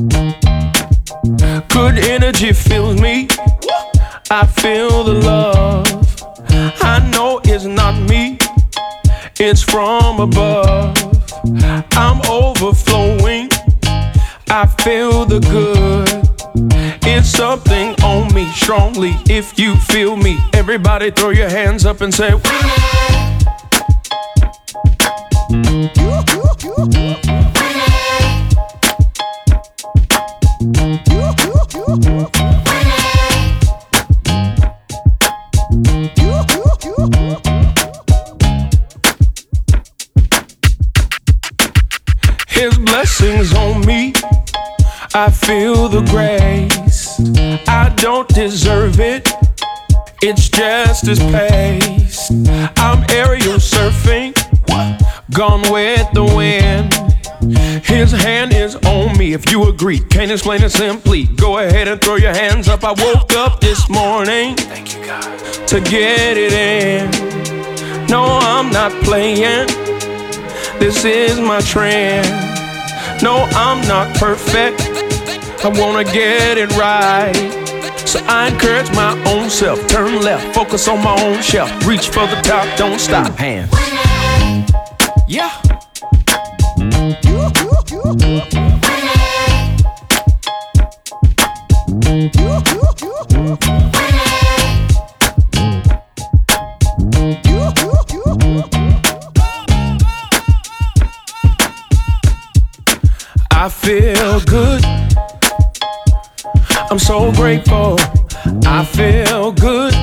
Good energy fills me. I feel the love. I know it's not me, it's from above. I'm overflowing. I feel the good. It's something on me strongly. If you feel me, everybody throw your hands up and say, His blessings on me. I feel the grace. I don't deserve it. It's just his pace. I'm aerial surfing, gone with the wind. His hand is on me. If you agree, can't explain it simply. Go ahead and throw your hands up. I woke up this morning, thank you, God, to get it in. No, I'm not playing. This is my trend. No, I'm not perfect. I wanna get it right. So I encourage my own self. Turn left, focus on my own shelf. Reach for the top, don't stop. Hands. Yeah. I feel good. I'm so grateful. I feel good.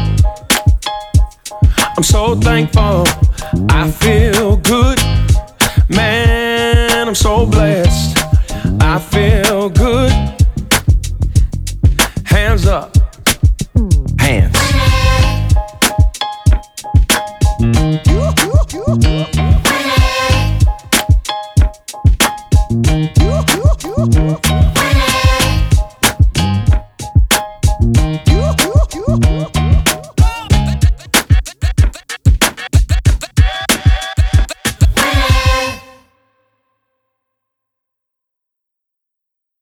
I'm so thankful. I feel good. Man, I'm so blessed. I feel good. Hands up. Hands.